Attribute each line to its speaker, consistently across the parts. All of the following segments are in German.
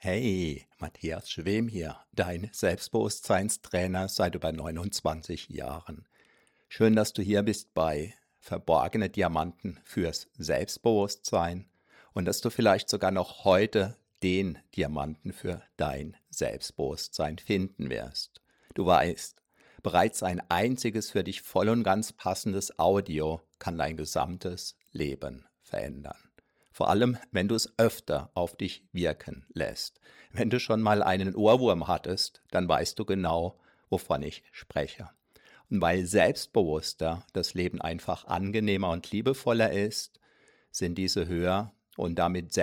Speaker 1: Hey, Matthias Schwem hier, dein Selbstbewusstseinstrainer seit über 29 Jahren. Schön, dass du hier bist bei Verborgene Diamanten fürs Selbstbewusstsein und dass du vielleicht sogar noch heute den Diamanten für dein Selbstbewusstsein finden wirst. Du weißt, bereits ein einziges für dich voll und ganz passendes Audio kann dein gesamtes Leben verändern. Vor allem, wenn du es öfter auf dich wirken lässt. Wenn du schon mal einen Ohrwurm hattest, dann weißt du genau, wovon ich spreche. Und weil selbstbewusster das Leben einfach angenehmer und liebevoller ist, sind diese Hör- und damit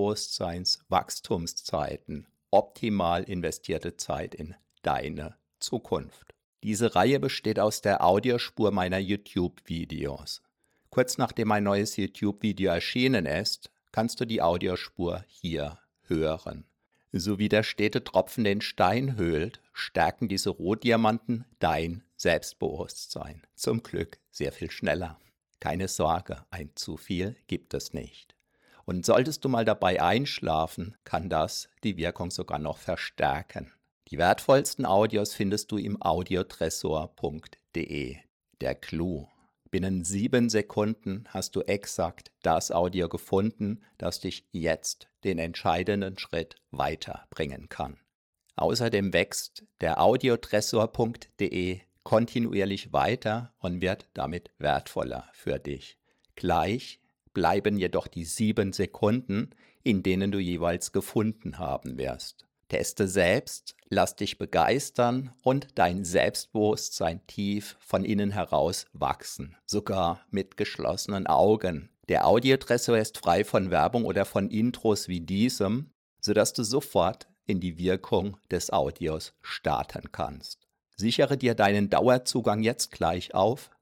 Speaker 1: Selbstbewusstseinswachstumszeiten optimal investierte Zeit in deine Zukunft. Diese Reihe besteht aus der Audiospur meiner YouTube-Videos. Kurz nachdem ein neues YouTube-Video erschienen ist, kannst du die Audiospur hier hören. So wie der stete Tropfen den Stein höhlt, stärken diese Rohdiamanten dein Selbstbewusstsein. Zum Glück sehr viel schneller. Keine Sorge, ein zu viel gibt es nicht. Und solltest du mal dabei einschlafen, kann das die Wirkung sogar noch verstärken. Die wertvollsten Audios findest du im audiotresor.de. Der Clou. Binnen 7 Sekunden hast du exakt das Audio gefunden, das dich jetzt den entscheidenden Schritt weiterbringen kann. Außerdem wächst der audiotresor.de kontinuierlich weiter und wird damit wertvoller für dich. Gleich bleiben jedoch die 7 Sekunden, in denen du jeweils gefunden haben wirst. Teste selbst, lass dich begeistern und dein Selbstbewusstsein tief von innen heraus wachsen, sogar mit geschlossenen Augen. Der Audiotresor ist frei von Werbung oder von Intros wie diesem, sodass du sofort in die Wirkung des Audios starten kannst. Sichere dir deinen Dauerzugang jetzt gleich auf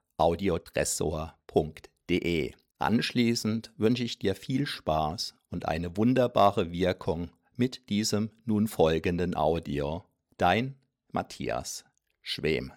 Speaker 1: audiotresor.de. Anschließend wünsche ich dir viel Spaß und eine wunderbare Wirkung mit diesem nun folgenden Audio. Dein Matthias Schwem.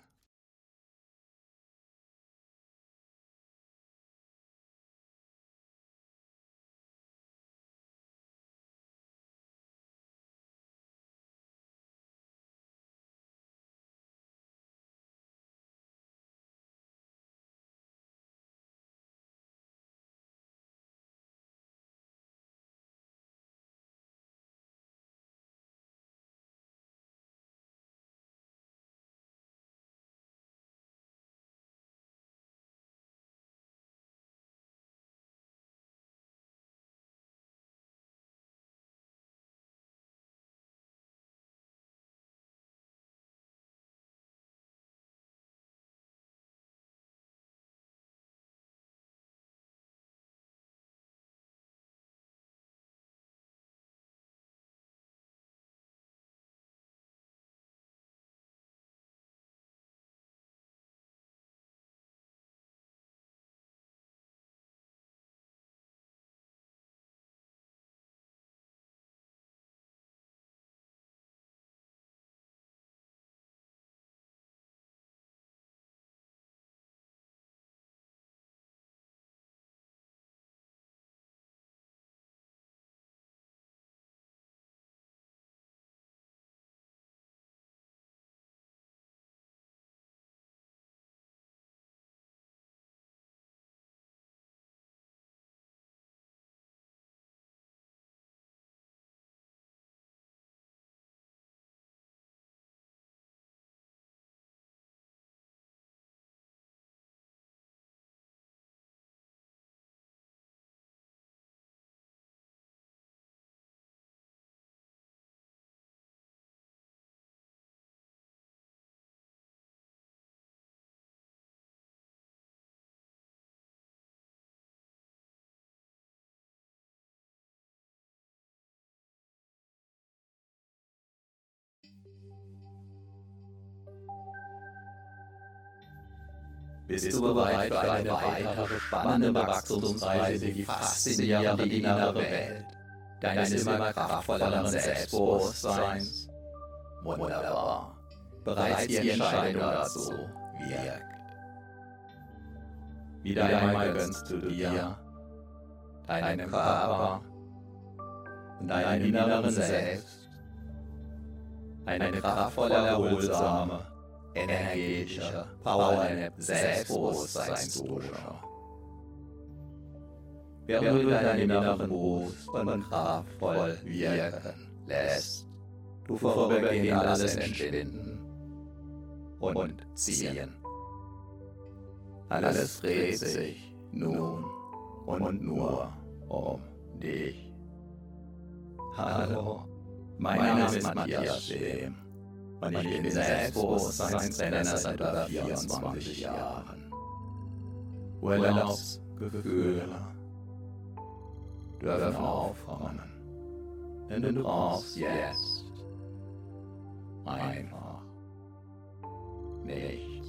Speaker 2: Bist du bereit für eine weitere spannende Wachstumsreise in die faszinierende innere Welt deines immer kraftvolleren Selbstbewusstseins? Wunderbar. Bereits die Entscheidung dazu wirkt. Wieder einmal gönnst du dir, deinem Körper und deinem inneren Selbst eine kraftvolle, erholsame, energetische Powernap-Selbstbewusstseinsdusche. Während du deinen inneren Boost und kraftvoll wirken lässt, du vorübergehend alles entschwinden und ziehen. Alles dreht sich nun und nur um dich. Hallo, mein Name ist Matthias Schem und ich bin Selbstbewusstseinstrainer seit über 24 Jahren. Urlaubsgefühle dürfen aufkommen, denn du brauchst jetzt einfach nichts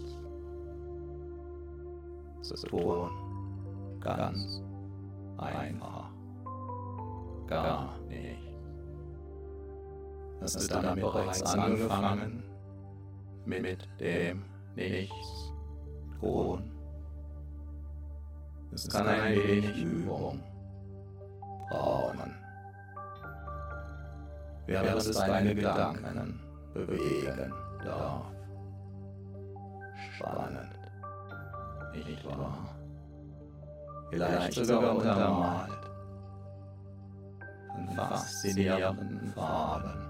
Speaker 2: zu tun, ganz einfach, gar nicht. Hast du damit bereits angefangen, mit dem Nichts tun? Es kann ein wenig Übung brauchen, während es deine Gedanken bewegen darf. Spannend, nicht wahr? Vielleicht sogar untermalt von faszinierenden Farben,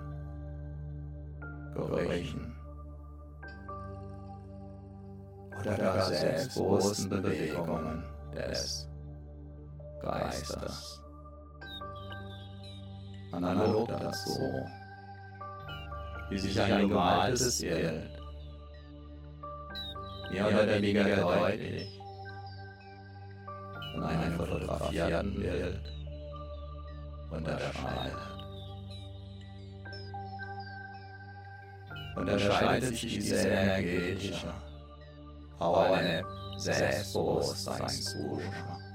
Speaker 2: Gerüchen oder gar selbstbewussten Bewegungen des Geistes. Analog dazu, wie sich ein gemaltes Bild mehr oder weniger deutlich von einem fotografierten Bild unterscheidet sich diese energetische Powernap-Selbstbewusstseinsdusche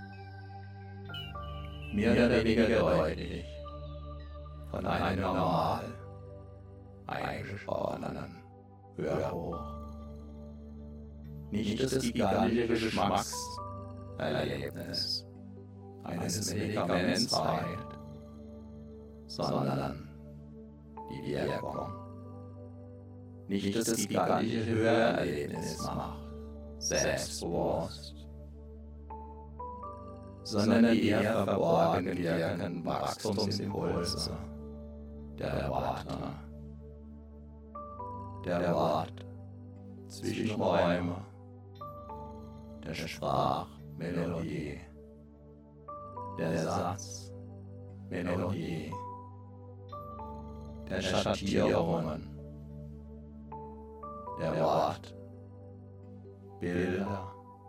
Speaker 2: mehr oder weniger deutlich von einem normal eingesprochenen Hörbuch. Nicht das gigantische Geschmackserlebnis eines Medikaments heilt, sondern die Wirkung. Nicht das gigantische Hörerlebnis macht selbstbewusst, sondern die eher verborgen wirkenden Wachstumsimpulse der Worte, der Wortzwischenräume, der Sprachmelodie, der Satzmelodie, der Schattierungen, der Wortbilder,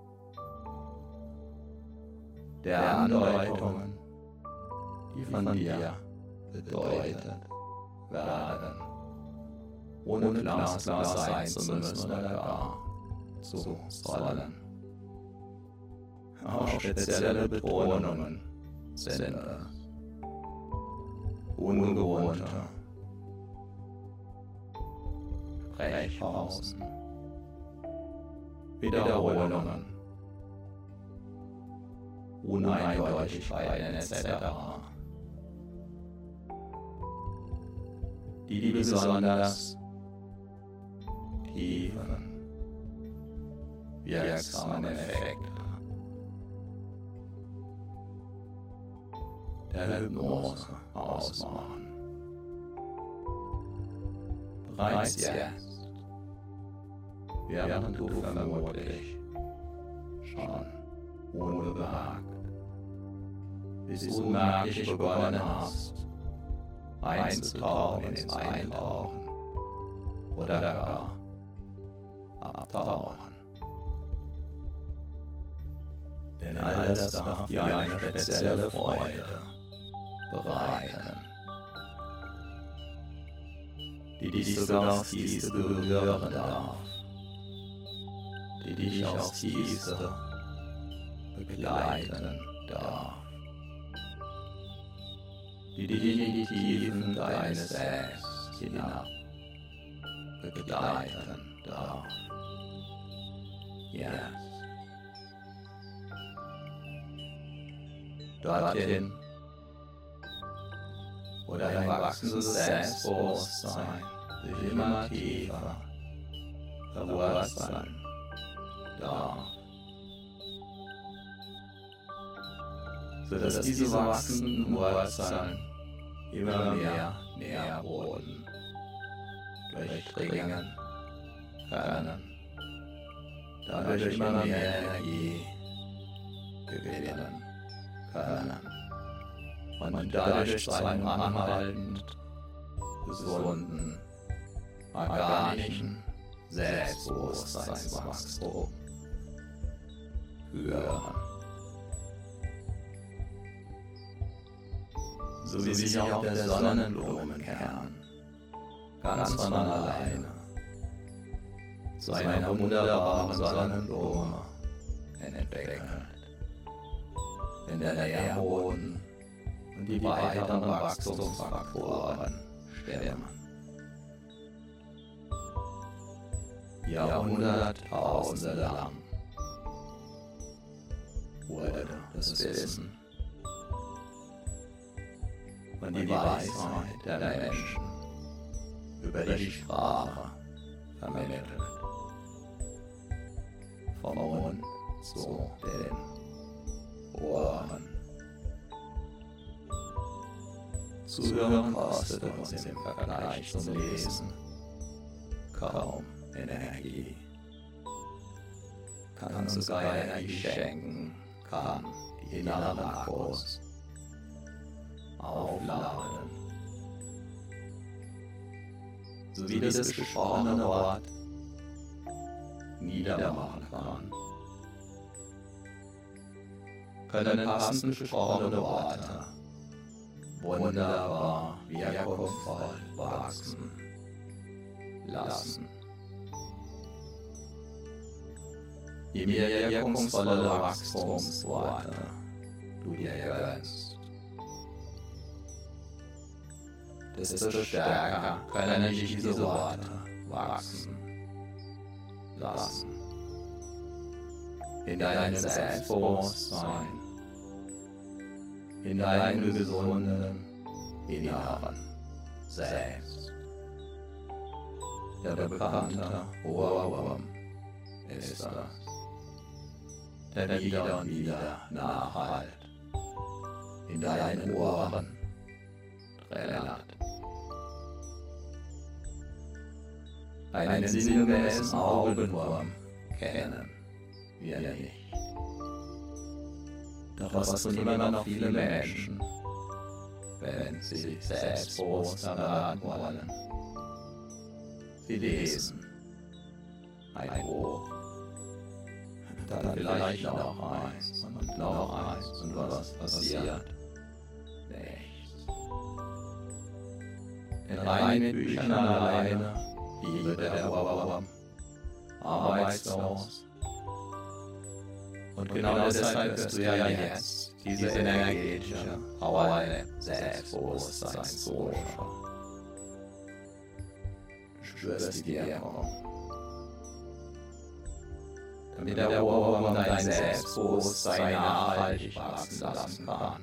Speaker 2: der Andeutungen, die von dir bedeutet werden, ohne glasklar sein zu müssen oder gar zu sollen. Auch spezielle Betonungen sind es, ungewohnte Sprechpausen, Wiederholungen, Uneindeutigkeiten etc., die besonders tiefen, wirksamen Effekte der Hypnose ausmachen. Bereits jetzt, während du vermutlich schon unbemerkt bis unmerklich begonnen hast, einzutauchen ins Eintauchen oder gar abtauchen. Denn all das darf dir eine spezielle Freude bereiten, die dich sogar aufs Tiefste berühren darf, die dich aufs Tiefste begleiten darf, die dich in die Tiefen deines Selbst hinab begleiten darf. Yes. Dorthin, wo dein wachsendes Selbstbewusstsein sich immer tiefer verwurzeln darf, sodass diese wachsenden Wurzeln immer mehr Nährboden durchdringen können, dadurch immer mehr Energie gewinnen können und dadurch zu einem anhaltend gesunden, organischen Selbstbewusstseinswachstum führen. So wie sich auch der Sonnenblumenkern ganz von alleine zu einer wunderbaren Sonnenblume entwickelt, wenn der Nährboden und die weiteren Wachstumsfaktoren stimmen. Jahrhunderttausende lang wurde das Wissen und die Weisheit der Menschen über die Sprache vermittelt, vom Mund zu den Ohren. Zuhören kostet uns im Vergleich zum Lesen kaum Energie, kann uns sogar Energie schenken, kann die inneren Akkus aufladen, so wie das gesprochene Wort niedermachen kann, können passend gesprochene Worte wunderbar wirkungsvoll wachsen lassen. Je mehr wirkungsvolle Wachstumsworte du dir gönnst, desto stärker können dich diese Worte wachsen lassen. In deinem Selbstbewusstsein, in deinem gesunden inneren Selbst. Der bekannte Ohrwurm ist das, der wieder und wieder nachhalt in deinen Ohren trällert. Einen sinngemäßen Augenwurm kennen wir nicht. Doch was tun immer noch viele Menschen, wenn sie sich selbstbewusster werden wollen? Sie lesen ein Buch, dann vielleicht noch eins und noch eins und was passiert? Nichts. In reinen Büchern alleine bliebe der Ohrwurm arbeitslos. Und genau deshalb wirst du ja jetzt diese energetische Power Selbstbewusstseinsdusche. Du spürst die Wirkung. Damit der Ohrwurm dein Selbstbewusstsein nachhaltig wachsen lassen kann.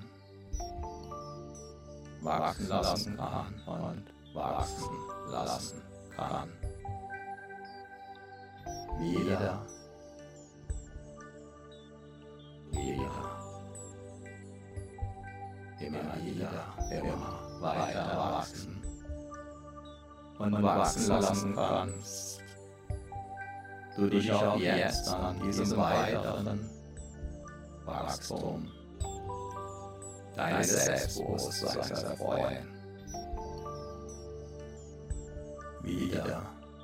Speaker 2: Wachsen lassen kann und wachsen lassen kann. Wieder. Immer weiter wachsen und wachsen lassen kannst. Du dich auch jetzt an diesem weiteren Wachstum deines Selbstbewusstseins erfreuen. Wieder,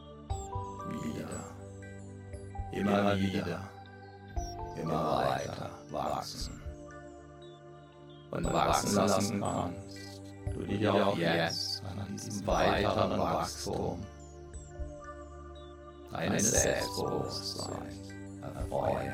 Speaker 2: immer wieder, immer weiter wachsen. Und wachsen lassen kannst du dich auch jetzt an diesem weiteren Wachstum deines Selbstbewusstseins erfreuen.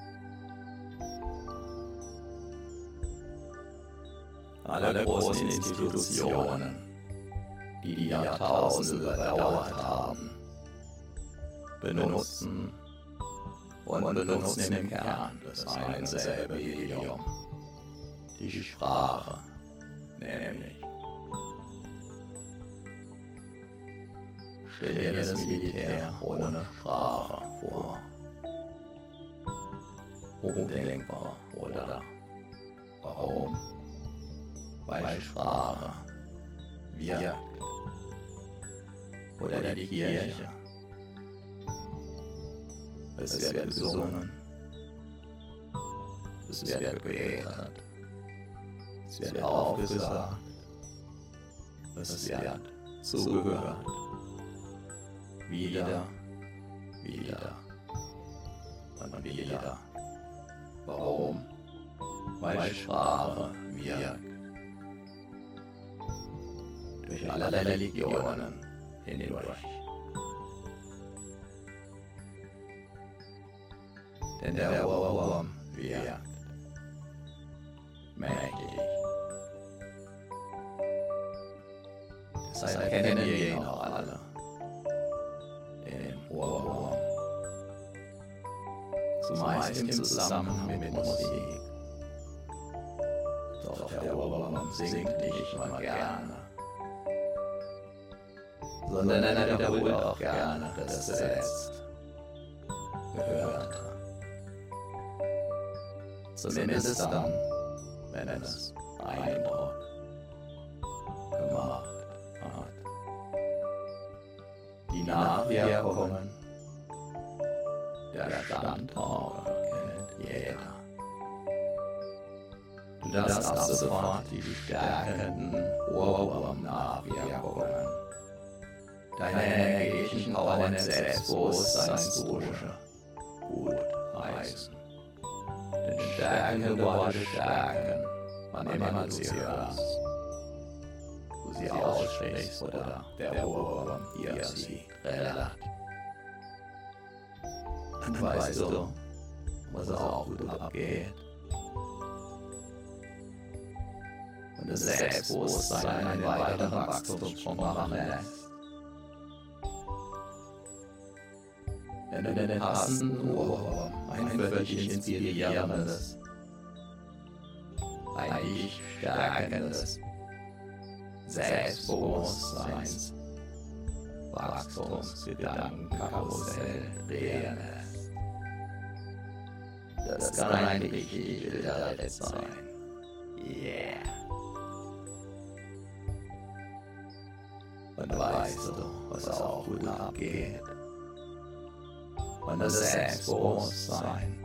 Speaker 2: Alle großen Institutionen, die die Jahrtausende überdauert haben, benutzen im Kern das ein selbe Medium. Die Sprache, nämlich. Stell dir das Militär ohne Sprache vor. Undenkbar, oder? Warum? Weil Sprache wirkt. Oder die Kirche. Es wird gesungen. Es wird gebetet. Es wird aufgesagt. Es wird zugehört. Wieder und wieder. Warum? Weil Sprache wirkt. Durch alle Religionen hindurch. Denn der Ohrwurm wirkt. Mächtig. Deshalb kennen wir ihn auch alle. Den Ohrwurm. Zumeist im Zusammenhang mit Musik. Doch der Ohrwurm singt nicht immer gerne, sondern er wiederholt auch gerne das zuletzt Gehörte. Zumindest dann, wenn es Eindruck gemacht hat. Die Nachwirkungen der Standorte kennt jeder. Du darfst ab sofort die stärkenden Ohrwurm-Nachwirkungen deiner energetischen Power Selbstbewusstseinsdusche gut heißen. Denn stärkende Worte stärken, wann immer du sie hörst, du sie aussprichst oder der Ohrwurm dir sie trällert. Und weißt du, was auch gut abgeht? Und das Selbstbewusstsein einen weiteren Wachstumssprung machen lässt. Wenn du den passenden Ohrwurm, ein völlig inspirierendes, ein dich stärkendes Selbstbewusstseins Wachstumsgedankenkarussell drehen lässt. Das kann ein richtig wilder Ritt sein. Yeah. Und weißt du, was auch gut abgeht? Und das Selbstbewusstsein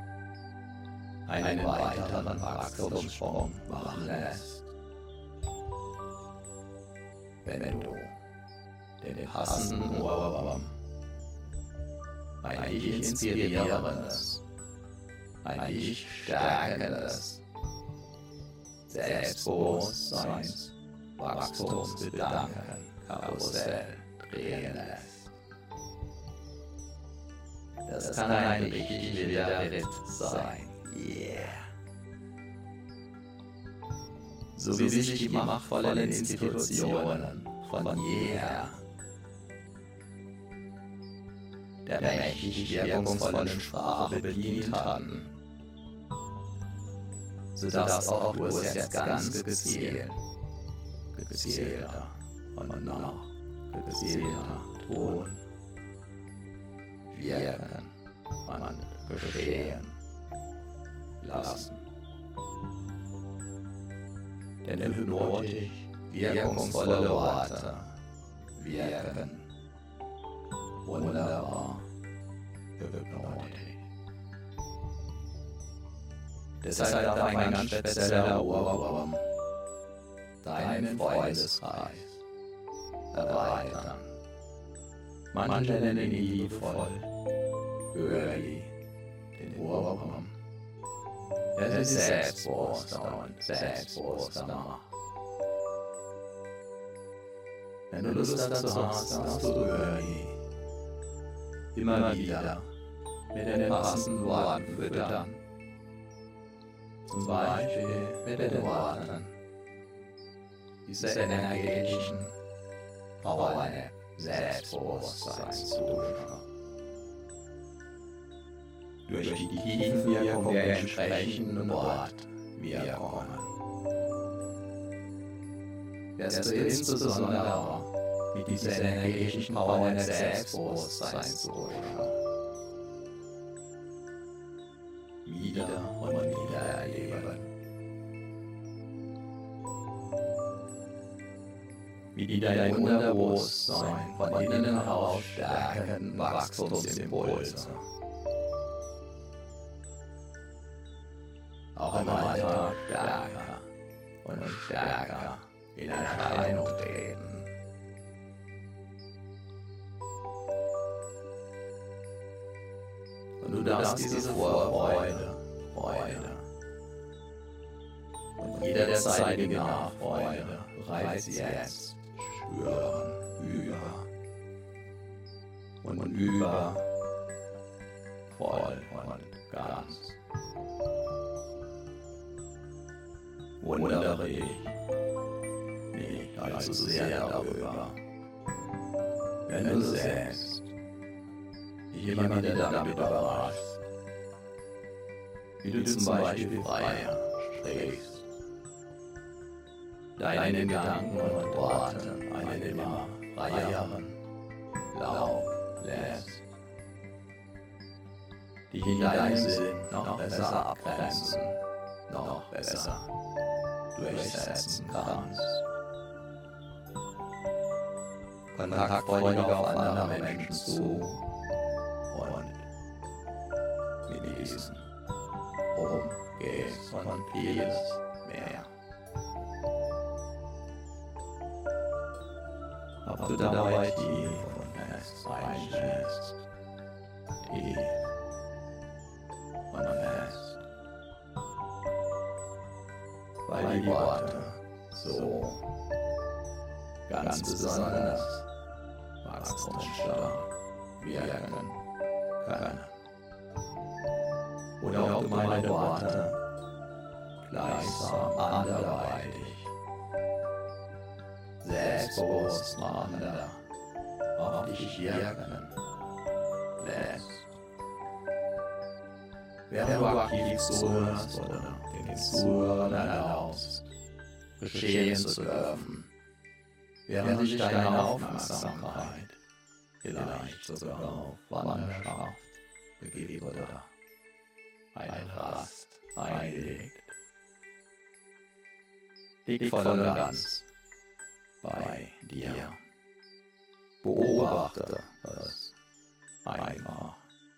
Speaker 2: einen weiteren Wachstumssprung machen lässt. Wenn du den passenden Ohrwurm, ein dich inspirierendes, ein dich stärkendes Selbstbewusstseins Wachstumsgedankenkarussell drehen lässt. Das kann ein richtig wilder Ritt sein. Yeah. So wie sich die machtvollen Institutionen von jeher der mächtig wirkungsvollen Sprache bedient hatten, so darfst auch du es jetzt ganz gezielter und noch gezielter tun, wirken und geschehen lassen. Denn hypnotisch wirkungsvolle Worte wirken wunderbar hypnotisch. Deshalb darf ein ganz spezieller Ohrwurm deinen Freundeskreis erweitern. Manche nennen ihn liebevoll Girlie, den Ohrwurm, der sich selbstbewusster und selbstbewusster macht. Wenn du Lust dazu hast, darfst du Girlie immer wieder mit den passenden Worten füttern. Zum Beispiel mit den Worten dieser energetischen Power Selbstbewusstseinsdusche. Durch die Tiefenwirkung der entsprechenden Wortwirkungen wirst du insbesondere mit dieser energetischen Power des Selbstbewusstseins zu durchschauen. Wieder und wieder erleben. Wie die dein Unterbewusstsein von innen heraus stärkenden Wachstumsimpulse auch im Alltag stärker und stärker in Erscheinung treten. Und du darfst diese Vorfreude, Freude und jederzeitige Nachfreude bereits jetzt spüren, über, voll und ganz. Wundere dich nicht allzu sehr darüber, wenn du selbst dich immer wieder damit überraschst, wie du zum Beispiel freier sprichst, deinen Gedanken und Worten einen immer freieren Lauf lässt, dich in deinem Sinn noch besser abgrenzen, noch besser durchsetzen kannst. Kontaktfreudig auf andere Menschen zu und mit diesen umgehst und vieles mehr. Ob du dabei tief und fest einschläfst, tief und fest, weil die Worte so ganz besonders wachstumsstark wirken können. Oder ob du meine Worte gleichsam anderweitig, selbstbewusst machender auf dich wirken lässt. Während du aktiv zuhörst oder den Zuhörern erlaubst, geschehen zu dürfen, während sich deine Aufmerksamkeit vielleicht sogar auf Wanderschaft begibt oder eine Rast einlegt. Lieg voll und ganz bei dir. Beobachte es einfach,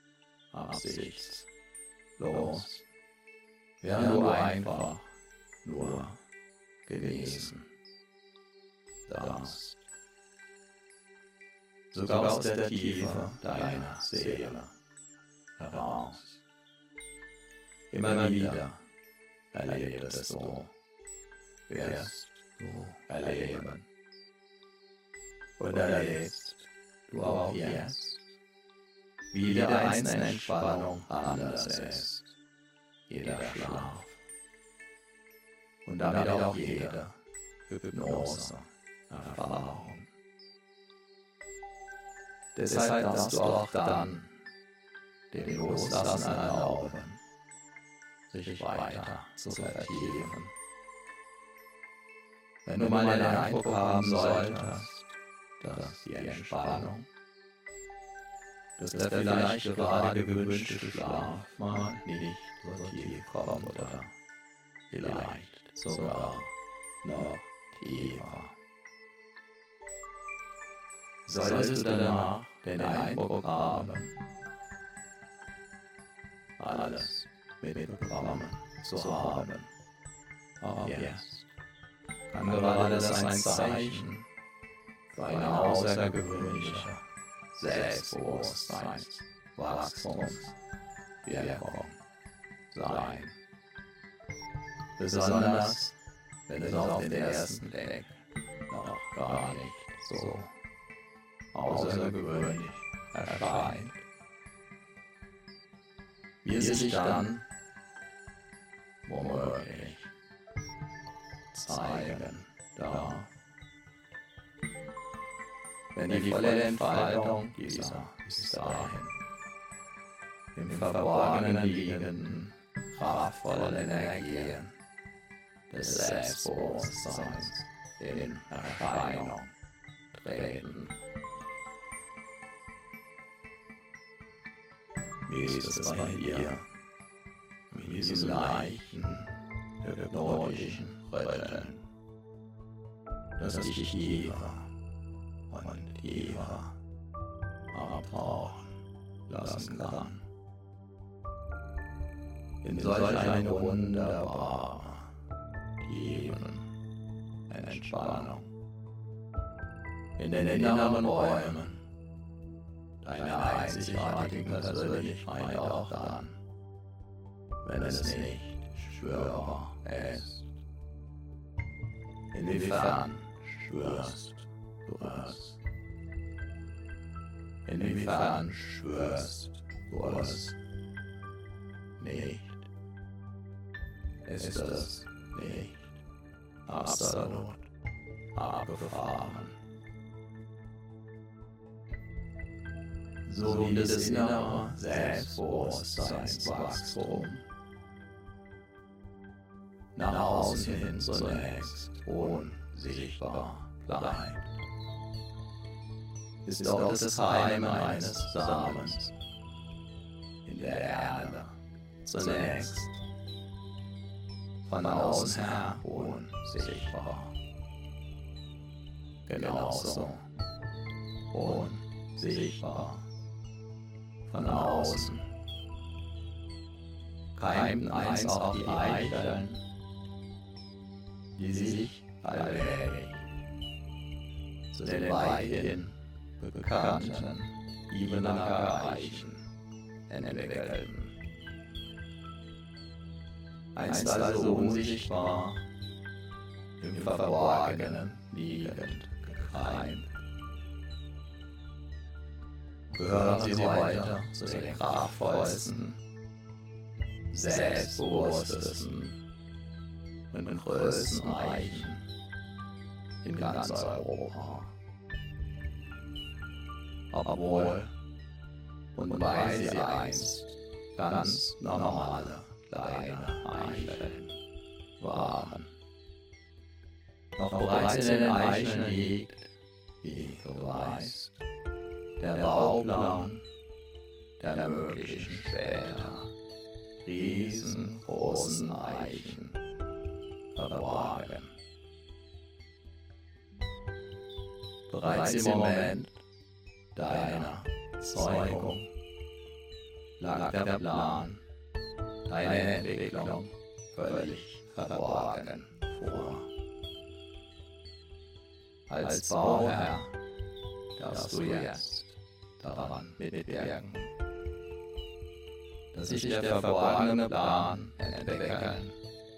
Speaker 2: absichtslos, während du einfach nur genießen darfst. Sogar aus der Tiefe deiner Seele heraus. Immer wieder erlebst du, wirst du erleben. Und erlebst du auch jetzt, wie jede einzelne Entspannung anders ist, jeder Schlaf und damit auch jede Hypnose-Erfahrung. Deshalb darfst du auch dann dem Loslassen erlauben, sich weiter zu vertiefen. Wenn du mal den Eindruck haben solltest, dass die Entspannung, dass der vielleicht gerade gewünschte Schlaf mal nicht so tief kommt oder vielleicht sogar noch tiefer. Solltest du danach den Eindruck haben, alles mitbekommen zu haben, auch jetzt kann gerade das ein Zeichen für eine außergewöhnliche Selbstbewusstseinswachstumswirkung sein. Besonders wenn es auf den ersten Blick noch gar nicht so außergewöhnlich erscheint. Wie es sich dann womöglich zeigen darf, wenn die volle Entfaltung dieser bis dahin im Verborgenen liegenden, kraftvollen Energien des Selbstbewusstseins in Erscheinung treten Wie ist es bei dir? Mit diesen leichten, hypnotischen Rhythmen, dass dich tiefer und tiefer abtauchen lassen kann. In solch eine wunderbare, tiefen Entspannung. In den inneren Räumen deiner einzigartigen Persönlichkeit auch dann, wenn es nicht spürbar ist. Inwiefern spürst du es? Inwiefern spürst du es nicht? Ist es nicht absolut abgefahren? So wie das innere Selbstbewusstseinswachstum nach außen hin zunächst unsichtbar bleibt, ist auch das Keim eines Samens in der Erde zunächst von außen her unsichtbar, genauso unsichtbar von außen keimten einst auch die Eicheln, die sich allmählich zu den weithin bekannten Ibenacker Eichen entwickelten. Einst also unsichtbar, im Verborgenen liegend gekeimt, gehören sie weiter zu den kraftvollsten, selbstbewusstesten und größten Eichen in ganz Europa. Obwohl und weil sie einst ganz normale kleine Eicheln waren. Doch bereits in den Eicheln liegt, wie du weißt, der Bauplan der möglichen später riesengroßen Eichen verborgen. Bereits im Moment deiner Zeugung lag der Plan, deine Entwicklung völlig verborgen vor. Als Bauherr darfst du jetzt daran mitwirken, dass sich der verborgene Plan entwickeln,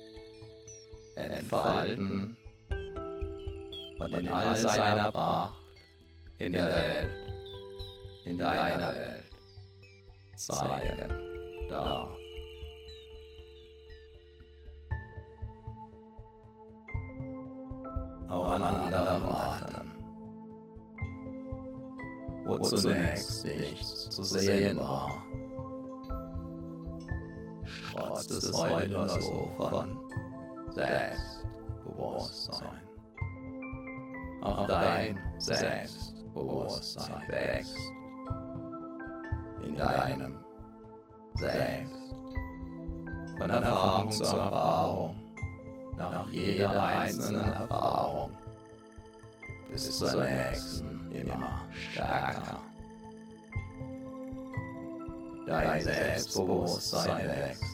Speaker 2: entfalten und in all seiner Pracht in der Welt, in deiner Welt zeigen darf. Auch an anderen Orten, wo zunächst nichts zu sehen war, trotz es heute nur so von Selbstbewusstsein. Auch dein Selbstbewusstsein wächst in deinem Selbst, von Erfahrung zu Erfahrung, nach jeder einzelnen Erfahrung, bis zur nächsten immer stärker. Dein Selbstbewusstsein wächst,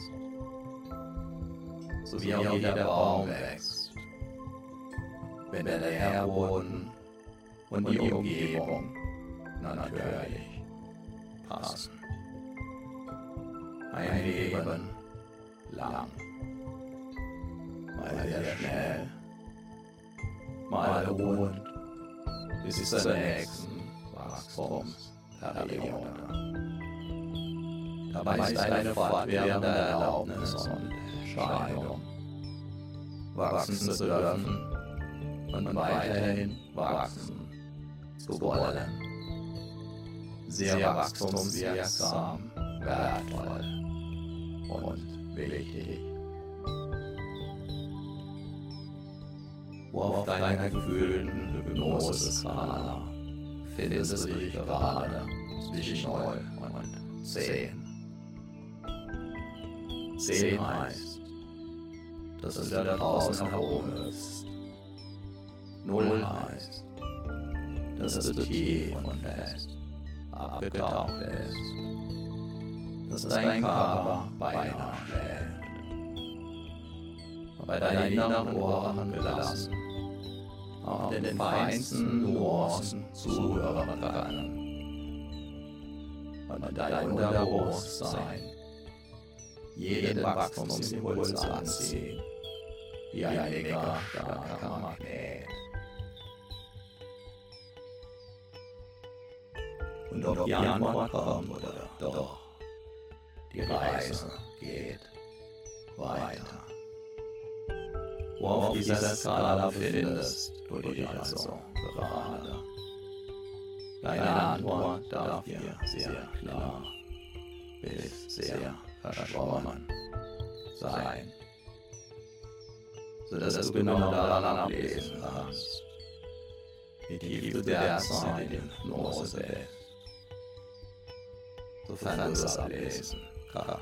Speaker 2: so wie auch jeder Baum wächst, wenn der Nährboden und die Umgebung natürlich passen. Ein Leben lang, mal sehr schnell, mal ruhend, bis zur nächsten Wachstumsperiode. Dabei ist eine fortwährende Erlaubnis und Entscheidung, wachsen zu dürfen und weiterhin wachsen zu wollen. Sehr wachstumswirksam, wertvoll und wichtig. Wo auf deiner gefühlten Hypnose-Skala findest du dich gerade zwischen 0 und 10 10 heißt, dass du da draußen herumhüpfst. 0 heißt, dass du tief und fest abgetaucht bist, dass dein Körper beinahe schläft, bei deinen inneren Ohren gelassen, auch den feinsten Nuancen zuhören können und dein Unterbewusstsein jeden Wachstumsimpuls anziehen, wie ein dicker, starker Magnet. Und ob die Antwort kommt oder doch, die Reise geht weiter. Wo auf dieser Skala befindest du dich also gerade. Deine Antwort darf dir sehr klar bis sehr verschwommen sein, sodass du genau daran ablesen kannst, wie tief du derzeit in Hypnose bist, sofern du es ablesen kannst.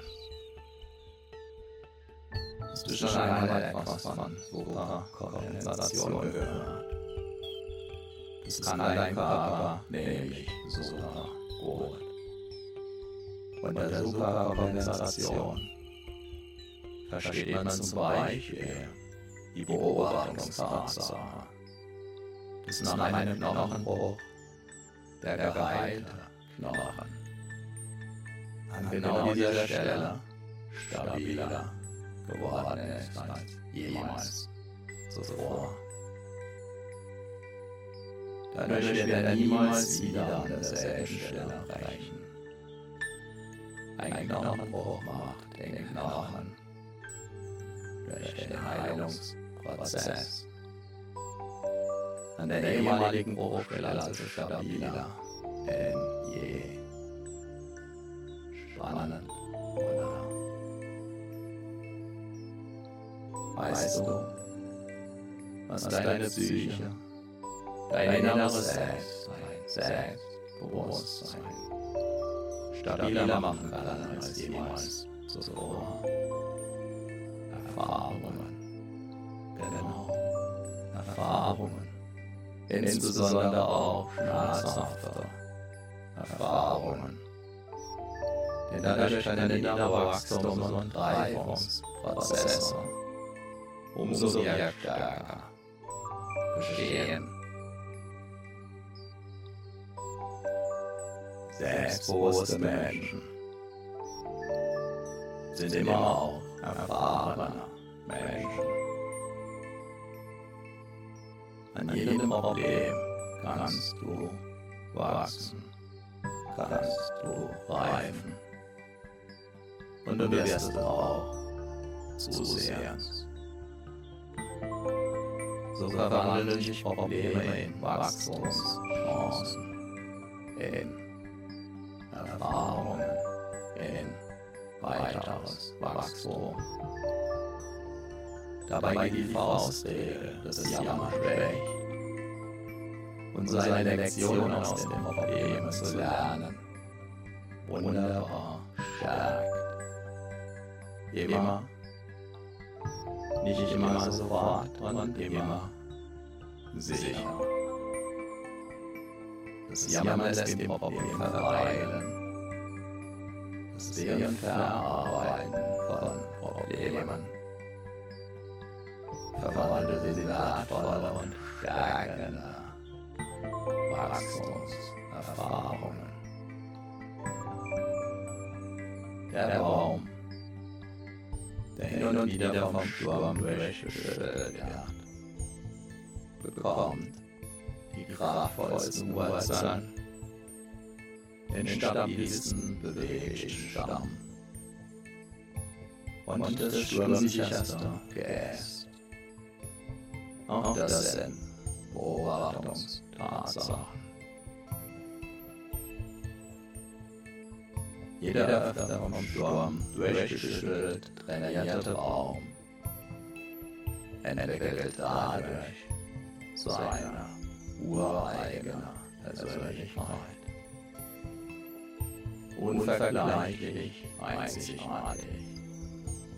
Speaker 2: Hast du schon einmal etwas von Superkompensation gehört? Das kann dein Körper nämlich super gut. Unter der Superkompensation versteht man zum Beispiel die Beobachtungstatsache, dass nach einem Knochenbruch der geheilte Knochen an genau dieser Stelle stabiler geworden ist als jemals zuvor. Dadurch wird er niemals wieder an derselben Stelle brechen. Ein Knochenbruch macht den Knochen durch den Heilungsprozess an der ehemaligen Bruchstelle also stabiler denn je. Spannend, oder? Weißt du, was deine Psyche, dein inneres Selbstbewusstsein stabiler machen kann als jemals zuvor? Erfahrungen, genau, Erfahrungen, insbesondere auch schmerzhafte Erfahrungen, denn dadurch deine innere Wachstums- und Reifungsprozesse umso stärker geschehen. Selbstbewusste Menschen sind immer auch erfahrene Menschen. An jedem Problem kannst du wachsen, kannst du reifen. Und du wirst es auch zusehends. So verwandeln sich Probleme in Wachstumschancen, in Erfahrungen, in weiteres Wachstum. Dabei geht die Faustregel des Jammers schlecht und seine Lektion aus den Problemen zu lernen wunderbar stärkt. Immer, nicht immer sofort und immer sicher. Das Jammern lässt dem Problem verweilen. Das Verarbeiten von Problemen verwandelt in wertvolle und stärkende Wachstumserfahrungen. Der Baum, der hin und wieder vom Sturm durchgeschüttelt wird, bekommt die kraftvollsten Wurzeln, den stabilsten beweglichen Stamm und das sturmsicherste Geäst. Auch das sind Beobachtungstatsachen. Jeder öfter vom Sturm durchgeschüttelt trainierte Baum entwickelt dadurch seine ureigene Persönlichkeit. Unvergleichlich, einzigartig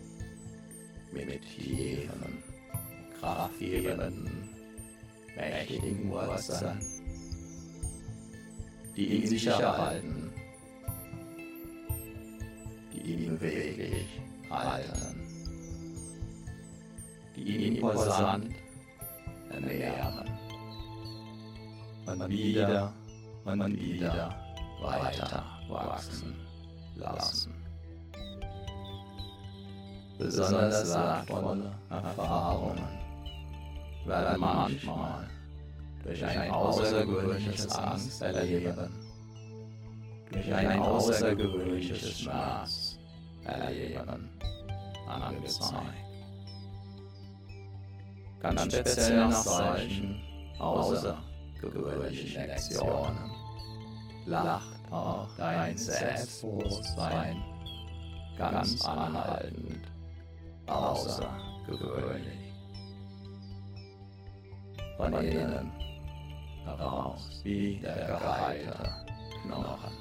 Speaker 2: mit tiefen, kraftgebenden, mächtigen Wurzeln, die ihn sicher halten, die ihn beweglich halten, die ihn imposant ernähren und wieder weiter wachsen lassen. Besonders wertvolle Erfahrungen werden manchmal durch ein außergewöhnliches Angsterleben, durch ein außergewöhnliches Schmerzerleben angezeigt. Ganz speziell nach solchen außergewöhnlichen Lektionen lacht auch dein Selbstbewusstsein ganz anhaltend außergewöhnlich. Von innen heraus wie der geheilte Knochen.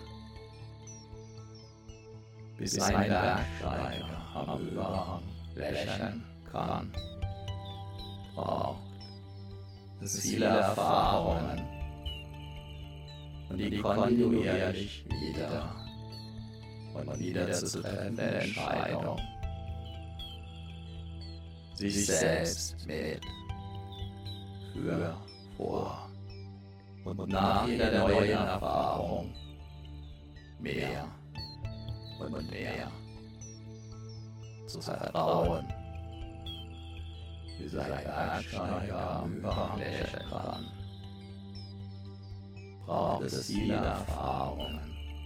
Speaker 2: Bis ein Bergsteiger am Überhang lächeln kann, braucht es viele Erfahrungen und die kontinuierlich wieder und wieder zu treffende Entscheidung, sich selbst mit, für, vor und nach jeder neuen Erfahrung mehr und mehr zu vertrauen, wie sein Bergsteiger am Überhang lächeln kann, braucht es viele Erfahrungen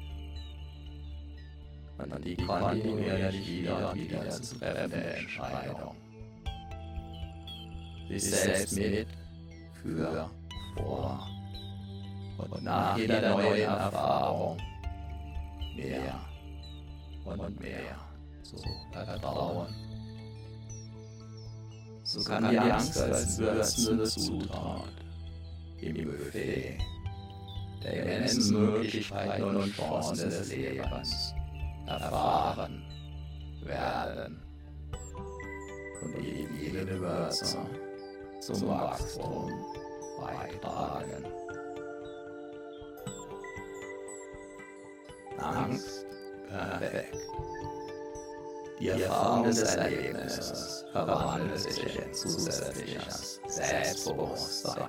Speaker 2: und die kontinuierlich wieder zu treffende Entscheidung, sich selbst mit, für, vor und nach jeder neuen Erfahrung mehr und mehr zu vertrauen. So kann die Angst als würzende Zutat im Buffet der immensen Möglichkeiten und Chancen des Lebens erfahren werden und die viele Würze zum Wachstum beitragen. Angst, perfekt. Die Erfahrung des Erlebnisses verwandelt sich in zusätzliches Selbstbewusstsein.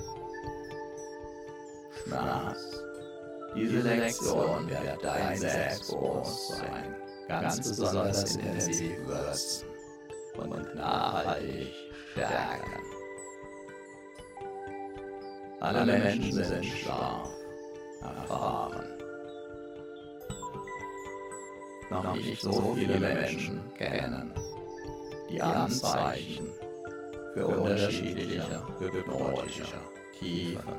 Speaker 2: Schmerz. Diese Lektion wird dein Selbstbewusstsein ganz besonders intensiv würzen und nachhaltig stärken. Alle Menschen sind Schlaf erfahren. Noch nicht so viele Menschen kennen die Anzeichen für unterschiedliche hypnotische Tiefen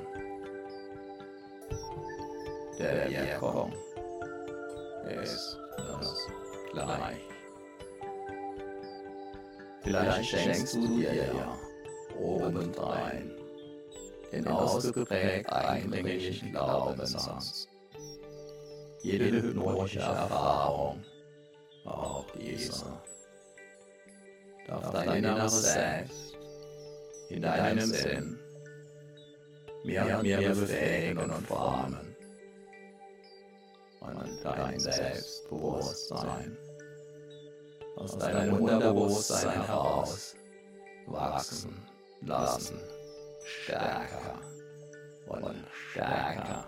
Speaker 2: der Wirkung ist es gleich. Vielleicht schenkst du dir ja obendrein den ausgeprägt eindringlichen Glaubenssatz. Jede hypnotische Erfahrung, auch diese, darf dein inneres Selbst in deinem Sinn mehr und mehr befähigen und formen und dein Selbstbewusstsein aus deinem Unterbewusstsein heraus wachsen lassen, stärker und stärker.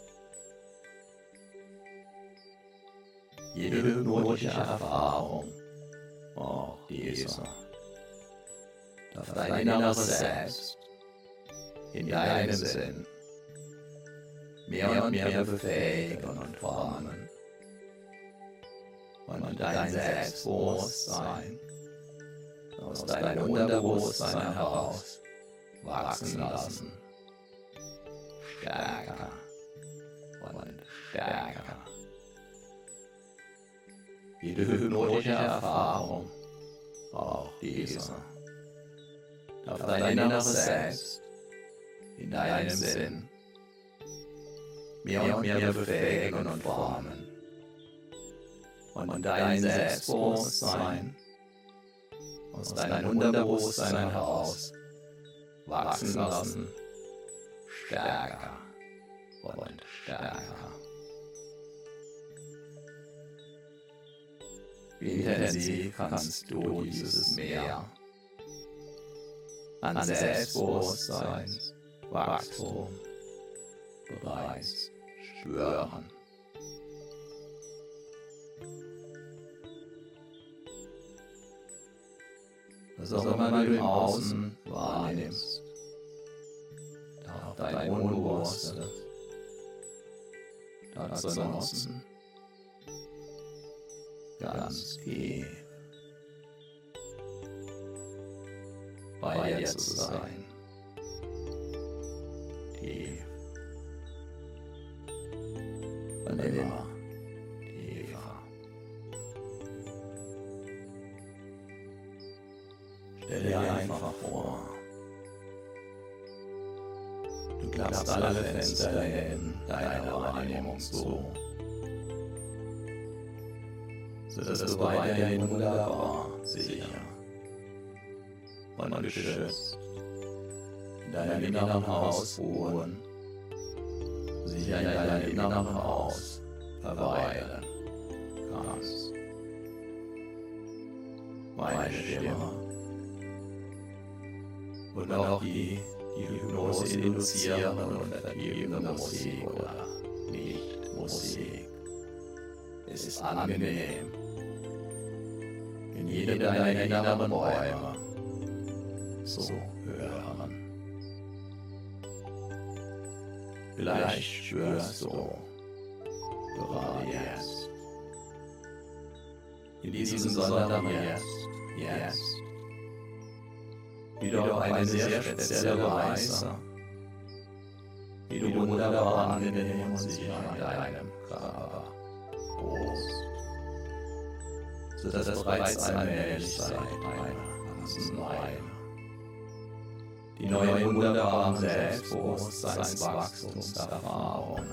Speaker 2: Jede hypnotische Erfahrung, auch diese, darf dein inneres Selbst in deinem Sinn mehr und mehr befähigen und formen und dein Selbstbewusstsein aus deinem Unterbewusstsein heraus wachsen lassen, stärker und stärker. Jede hypnotische Erfahrung, auch diese, darf dein inneres Selbst in deinem Sinn mehr und mehr befähigen und formen und dein Selbstbewusstsein aus deinem Unterbewusstsein heraus wachsen lassen, stärker und stärker. Wie intensiv kannst du dieses Meer an Selbstbewusstseinswachstum bereits spüren? Was auch immer du im Außen wahrnimmst, darf dein Unbewusstes dazu nutzen, ganz tief bei dir zu sein, tief und immer tiefer. Stell dir einfach vor, du klappst alle Fenster in deiner Wahrnehmung zu, sodass du weiterhin wunderbar, sicher und geschützt in deinem inneren Haus ruhen, sicher in deinem inneren Haus verweilen kannst. Meine Stimme und auch die Hypnose induzierende und vergebende Musik oder Nicht-Musik ist angenehm in jedem deiner inneren Räume zu hören. Vielleicht spürst du gerade jetzt, in diesem besonderen Jetzt, wie du auf eine sehr spezielle Weise, wie du wunderbar angenehm und sicher in deinem Körper ruhst, sodass es bereits allmählich seit einer ganzen Weile die neuen wunderbaren Selbstbewusstseinswachstumserfahrungen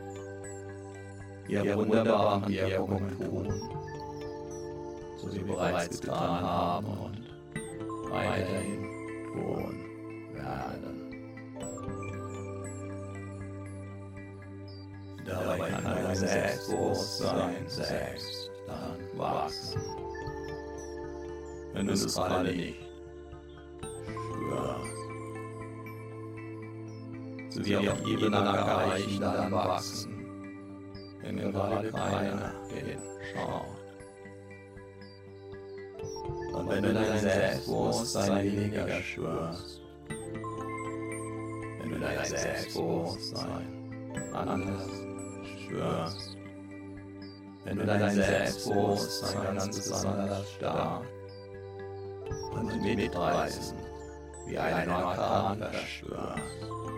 Speaker 2: ihre wunderbaren Wirkungen tun, so sie bereits getan haben und weiterhin tun werden. Dabei kann dein Selbstbewusstsein selbst dann wachsen, wenn du es gerade nicht spürst. So wie auf Ebene erreichen, dann wachsen, wenn gerade keiner hinschaut. Und wenn du dein Selbstbewusstsein weniger spürst, wenn du dein Selbstbewusstsein anders spürst, wenn du dein Selbstbewusstsein ganz besonders stark und mitreißend wie ein Orkan verspürst,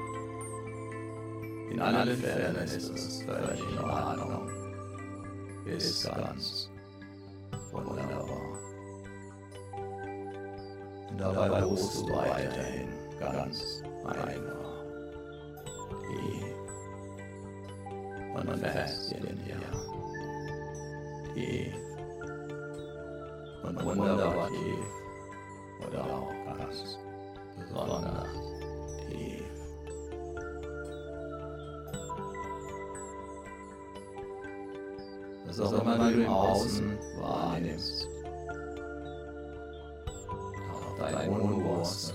Speaker 2: in allen Fällen ist es völlig in Ordnung, ist ganz wunderbar. Und dabei ruhst du weiterhin ganz einfach, tief und fest in dir, tief und wunderbar tief oder auch ganz besonders tief. Was auch immer du im Außen wahrnimmst, dein Unbewusstes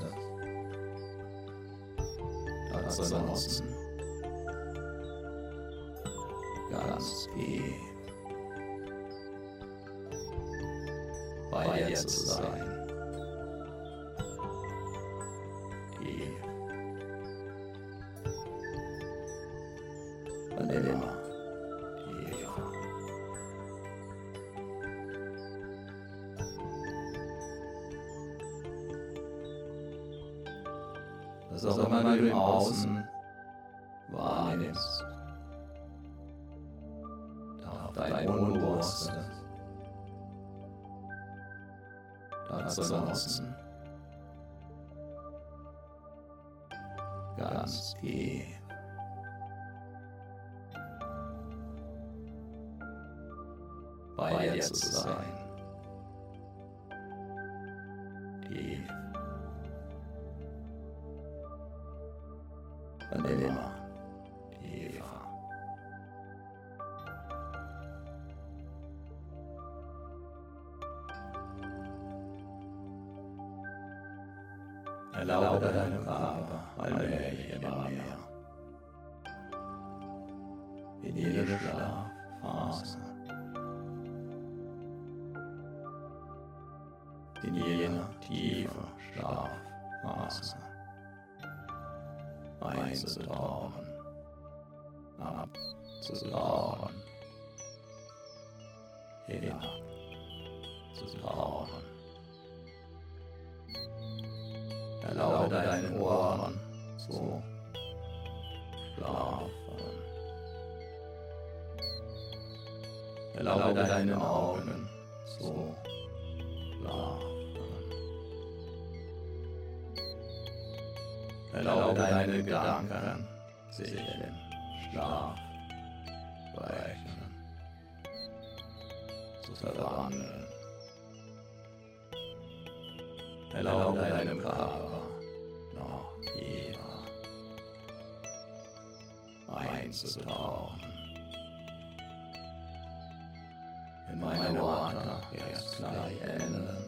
Speaker 2: dazu nutzen, ganz tief bei dir zu sein, tief und immer tiefer. Was auch immer du im Außen wahrnimmst, darf dein Unbewusstes dazu nutzen, ganz tief bei dir zu sein, und immer tiefer. Erlaube deinem Körper allmählich immer mehr in jede Schlafphase, in jene tiefe Schlafphase einzutauchen, abzutauchen, hinabzutauchen. Erlaube deinen Ohren zu schlafen. Erlaube deinen Augen zu schlafen. Erlaube deine Gedanken sich in Schlaf brechen, zu verwandeln. Erlaube deinem Körper noch tiefer einzutauchen. Wenn meine Worte jetzt gleich enden,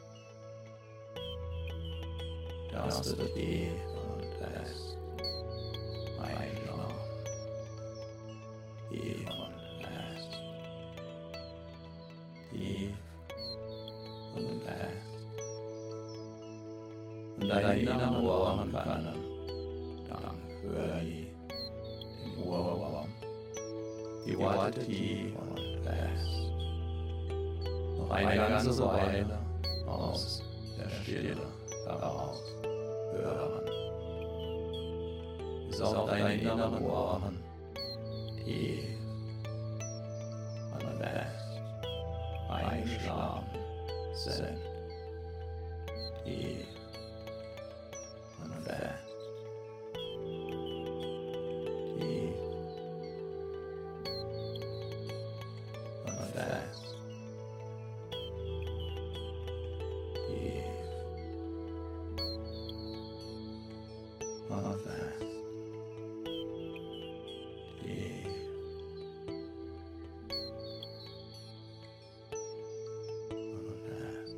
Speaker 2: darfst du tief und fest einschlafen. Tief und fest. Tief und fest. Und deine inneren Ohren können, dank Höri, dem Ohrwurm, die Worte tief und fest, noch eine ganze Weile aus der Stille heraus hören, bis auch deine inneren Ohren tief und fest einschlafen sind. Tief und fest. Tief und fest. Tief und fest. Tief und fest.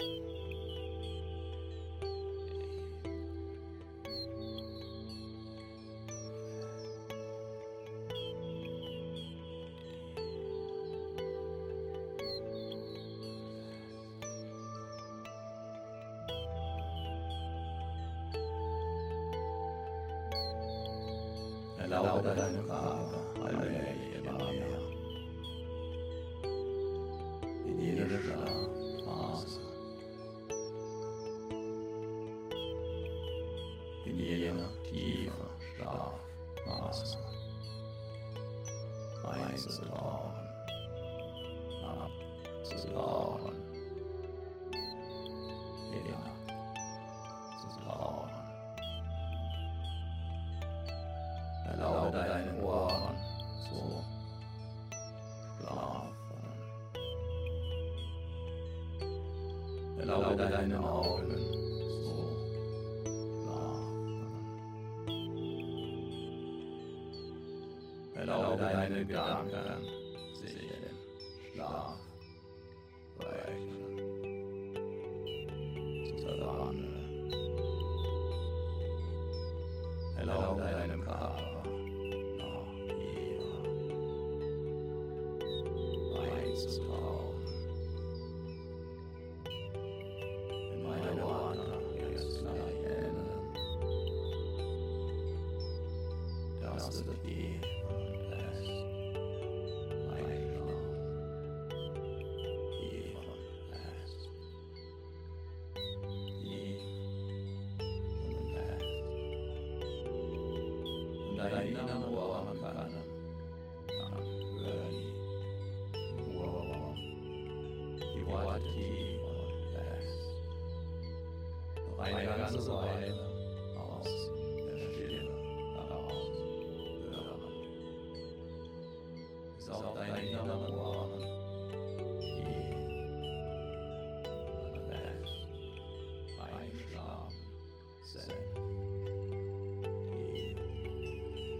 Speaker 2: Erlaube deinem Körper allmählich immer mehr in jede Schlafphase, in jene tiefe Schlafphase einzutauchen, abzutauchen, hinabzutauchen. Erlaube deinen Ohren zu schlafen. Erlaube deinen Augen zu schlafen. Erlaube deine Gedanken sich in Schlaf brechen, zu verwandeln. Erlaube deinem Körper einzutauchen. Wenn meine Worte jetzt gleich enden, darfst du tief und fest einschlafen. Tief und fest. Tief und fest. Und deine inneren Ohren können dank Höri, die Worte tief und fest, noch eine ganze Weile aus der Stille heraus hören, bis auch deine inneren Ohren tief und fest einschlafen sind. Tief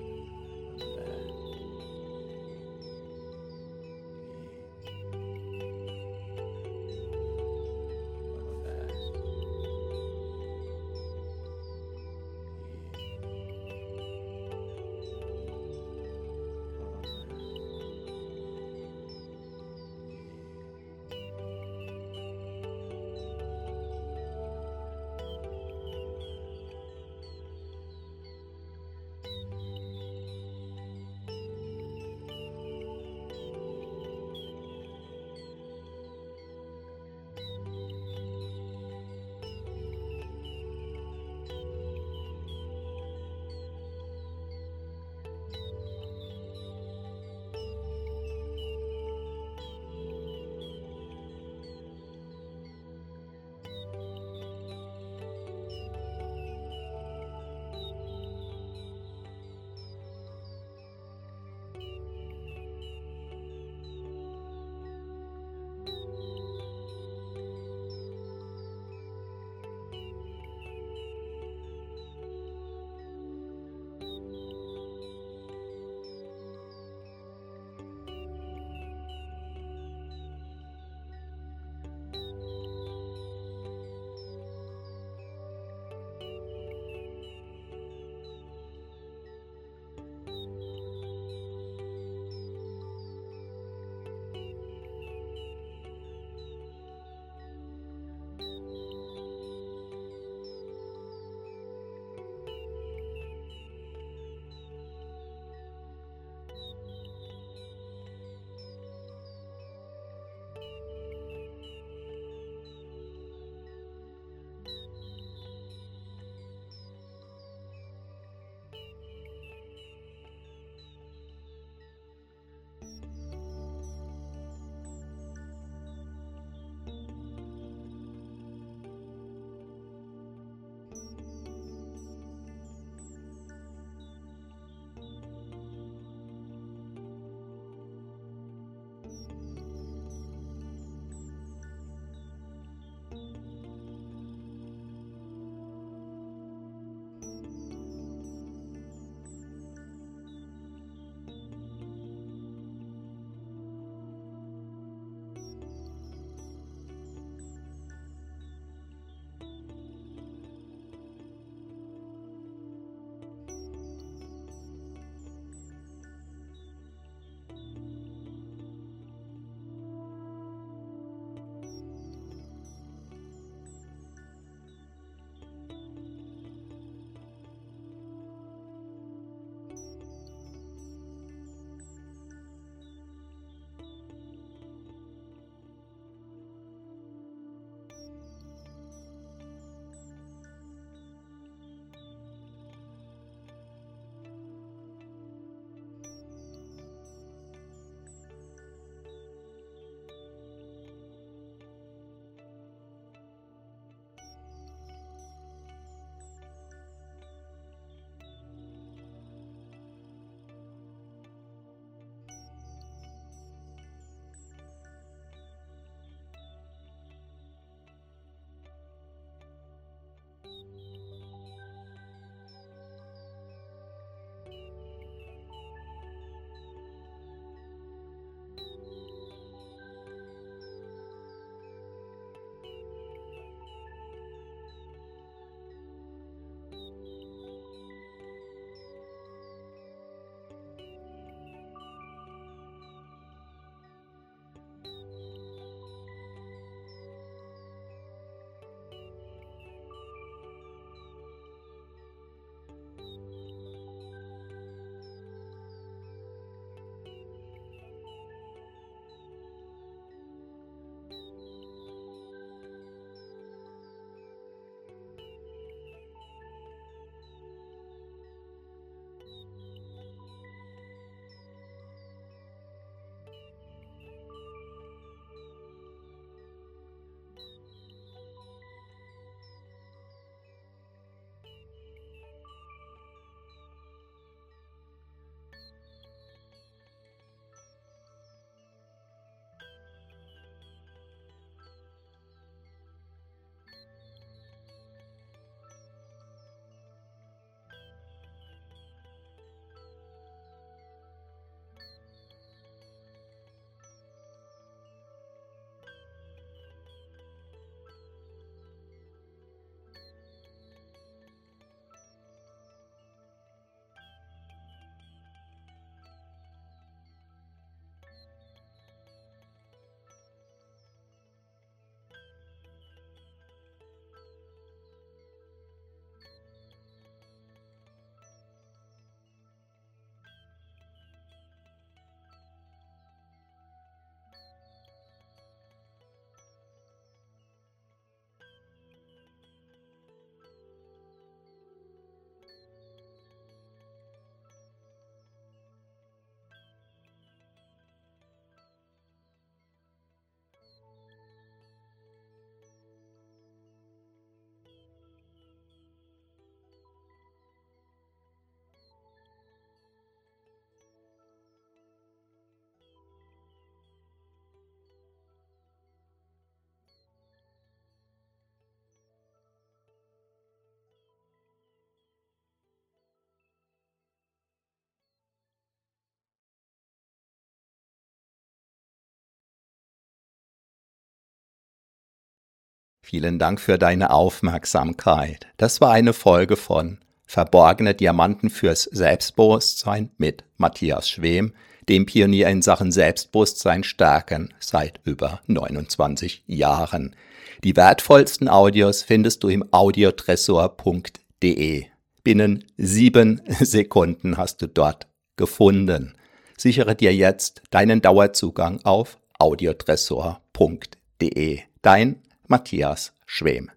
Speaker 1: Vielen Dank für deine Aufmerksamkeit. Das war eine Folge von Verborgene Diamanten fürs Selbstbewusstsein mit Matthias Schwem, dem Pionier in Sachen Selbstbewusstsein stärken seit über 29 Jahren. Die wertvollsten Audios findest du im audiotresor.de. Binnen 7 Sekunden hast du dort gefunden. Sichere dir jetzt deinen Dauerzugang auf audiotresor.de. Dein Matthias Schwem.